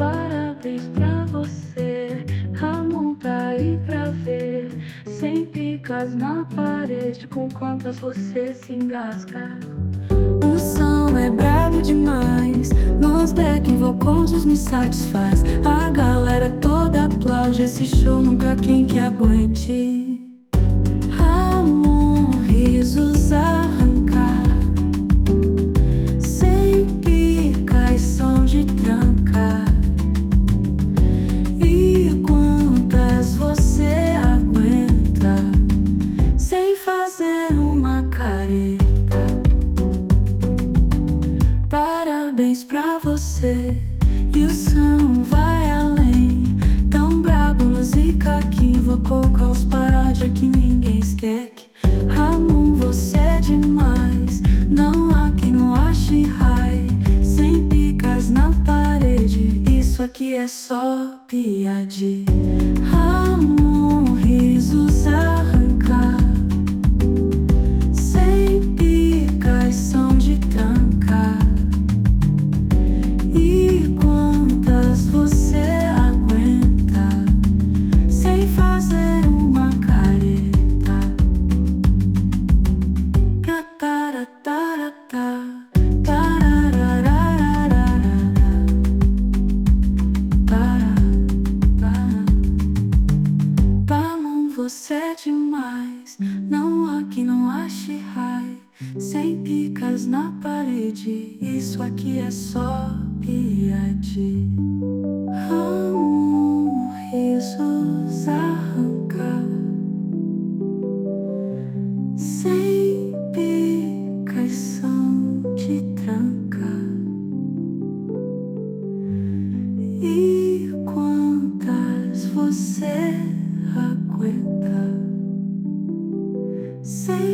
Parabéns pra você, Ramon tá aí pra ver. Sem picas na parede, com quantas você se engasga. O som é brabo demais, nos back vocals me satisfaz. A galera toda aplaude esse show, nunca quem que aguente. Ramon, risos arrancar, sem pica e som de tranca. E quantas você aguenta, sem fazer uma careta? Parabéns pra você, e o som vai além. Tão brabo, música que invocou caos, paródia que ninguém esquece. Ramon, você é demais, não há quem não ache high. Sem picas na parede, isso aqui é só piadinha. Ramon, risos arrancar, sem picas, som de tranca. E quantas você aguenta, sem fazer uma careta? Taratararatá, tarararararará, Ramon, você é demais, não há quem não ache high. Sem picas na parede, isso aqui é só piadinha. Ramon, risos arrancar, sem picas, som de tranca. E quantas você aguenta, sem